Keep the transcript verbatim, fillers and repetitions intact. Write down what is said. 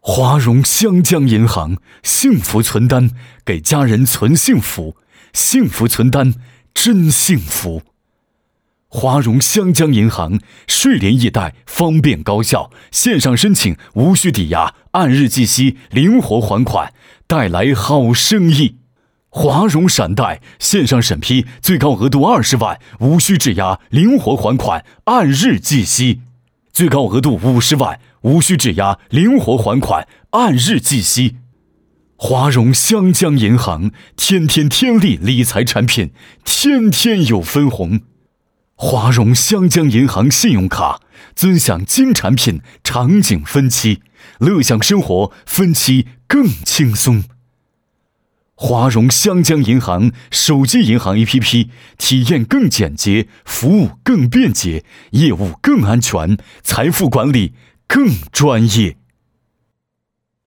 华融湘江银行幸福存单，给家人存幸福，幸福存单真幸福。华融湘江银行税联易贷，方便高效，线上申请无需抵押，按日计息，灵活还款，带来好生意。华融闪贷线上审批，最高额度二十万，无需质押，灵活还款，按日计息；最高额度五十万，无需质押，灵活还款，按日计息。华融湘江银行天天天利理财产品，天天有分红。华融湘江银行信用卡尊享金产品场景分期，乐享生活分期更轻松。华融湘江银行手机银行 A P P 体验更简洁，服务更便捷，业务更安全，财富管理更专业。